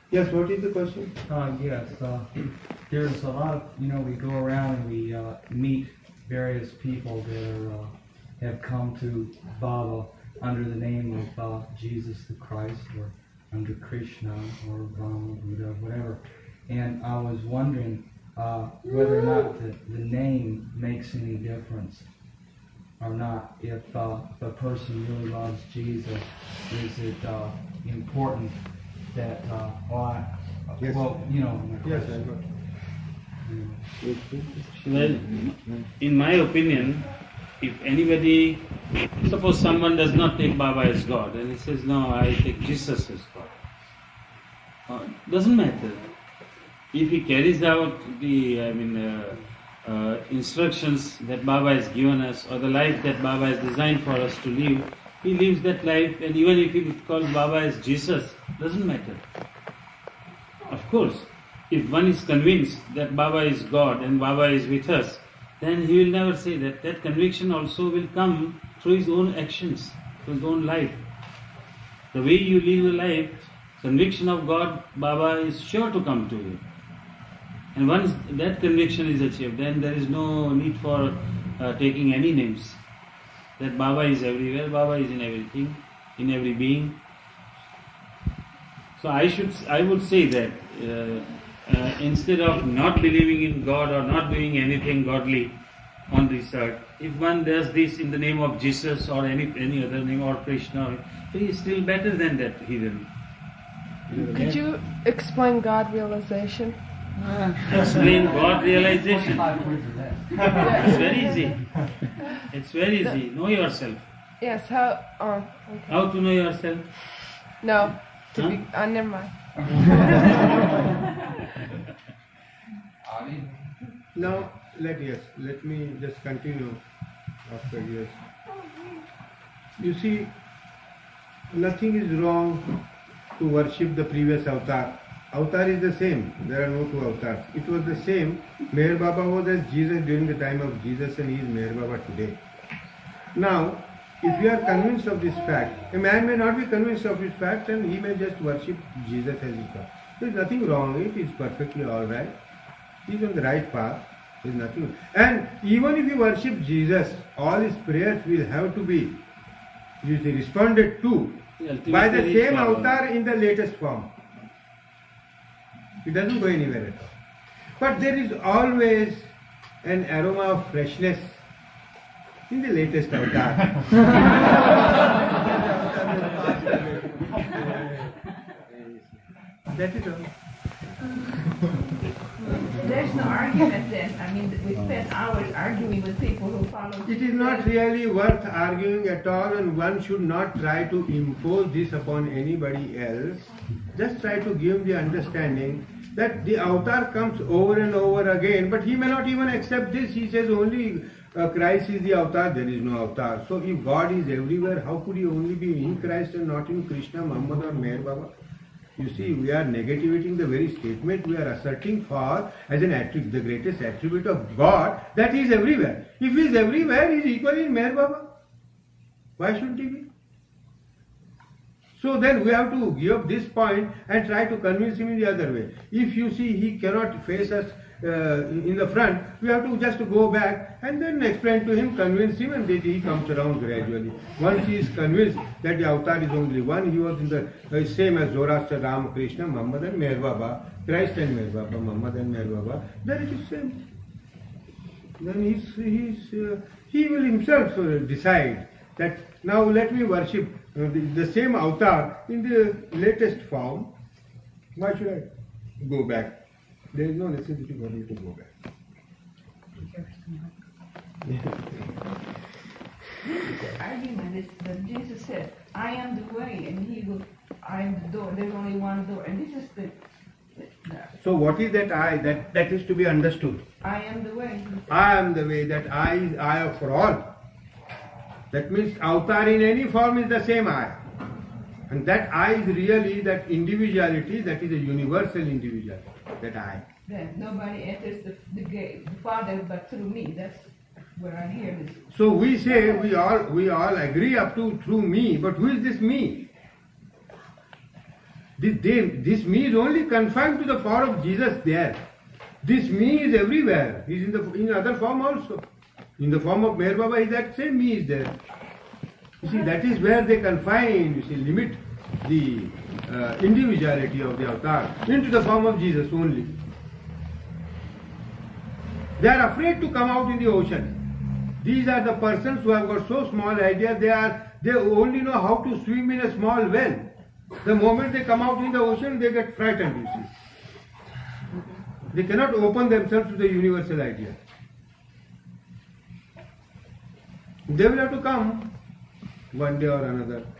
Yes, what is the question? Yes, there's a lot of, we go around and we meet various people that have come to Baba under the name of Jesus the Christ, or under Krishna, or Rama, Buddha, whatever. And I was wondering whether or not the name makes any difference or not. If a person really loves Jesus, is it important that, Yes. well, Yes, I got it. Well, in my opinion, if anybody, suppose someone does not take Baba as God and he says, no, I take Jesus as God. Doesn't matter. If he carries out the, instructions that Baba has given us, or the life that Baba has designed for us to live, he lives that life, and even if he calls Baba as Jesus, doesn't matter. Of course, if one is convinced that Baba is God and Baba is with us, then he will never say that. That conviction also will come through his own actions, through his own life. The way you live a life, conviction of God, Baba is sure to come to you. And once that conviction is achieved, then there is no need for taking any names. That Baba is everywhere, Baba is in everything, in every being. So I would say that instead of not believing in God or not doing anything godly on this earth, if one does this in the name of Jesus or any other name, or Krishna, he is still better than that heathen. Could you explain God realization? Explain God realization. It's very easy. It's very easy. Know yourself. Yes, how? Oh, okay. How to know yourself? No. Never mind. Now, let me just continue after yes. You see, nothing is wrong to worship the previous avatar. Avatar is the same. There are no two avatars. It was the same. Meher Baba was as Jesus during the time of Jesus, and he is Meher Baba today. Now, if you are convinced of this fact, a man may not be convinced of this fact, and he may just worship Jesus as his God. There is nothing wrong. It is perfectly all right. He is on the right path. There is nothing. And even if you worship Jesus, all his prayers will have to be responded to by the same avatar in the latest form. It doesn't go anywhere at all. But there is always an aroma of freshness in the latest avatar. That is all. There's no argument then. I mean, we spend hours arguing with people who follow. It is not really worth arguing at all, and one should not try to impose this upon anybody else. Just try to give the understanding that the avatar comes over and over again, but he may not even accept this. He says only Christ is the avatar, there is no avatar. So if God is everywhere, how could he only be in Christ and not in Krishna, Muhammad or Meher Baba? You see, we are negating the very statement we are asserting for as an attribute, the greatest attribute of God, that he is everywhere. If he is everywhere, he is equally in Meher Baba. Why shouldn't he be? So then we have to give up this point and try to convince him in the other way. If you see he cannot face us in the front, we have to just go back and then explain to him, convince him, and then he comes around gradually. Once he is convinced that the avatar is only one, he was in the same as Zoroaster, Ram, Krishna, Muhammad and Meher Baba, Christ and Meher Baba, Muhammad and Meher Baba, then it is same. Then he will himself decide that now let me worship the same avatar in the latest form. Why should I go back? There is no necessity for me to go back. The argument is that Jesus said, I am the way, and I am the door. There's only one door. And this is the So what is that I? That is to be understood. I am the way. I am the way. That I is I for all. That means avatar in any form is the same I. And that I is really that individuality, that is a universal individuality. That I. Then nobody enters the gate, the Father, but through me. That's where I hear this. So we say we all agree up to through me, but who is this me? This me is only confined to the form of Jesus there. This me is everywhere. He is in other form also. In the form of Meher Baba, that same me is there. You see, that is where they confine, limit the individuality of the avatar into the form of Jesus only. They are afraid to come out in the ocean. These are the persons who have got so small idea, they only know how to swim in a small well. The moment they come out in the ocean, they get frightened, you see. They cannot open themselves to the universal idea. They will have to come one day or another.